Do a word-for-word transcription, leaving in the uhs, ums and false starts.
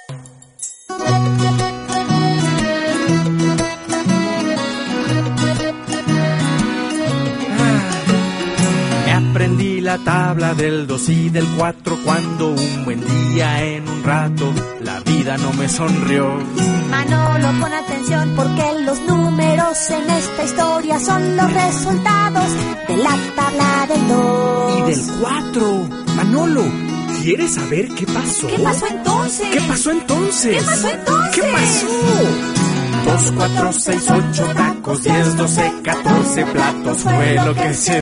Aprendí la tabla del dos y del cuatro cuando un buen día en un rato la vida no me sonrió. Manolo, pon atención porque los números en esta historia son los resultados de la tabla del dos. Y del cuatro. Manolo, ¿quieres saber qué pasó? ¿Qué pasó entonces? ¿Qué pasó entonces? ¿Qué pasó entonces? ¿Qué pasó? Dos, cuatro, seis, ocho tacos, diez, doce, catorce platos fue lo que se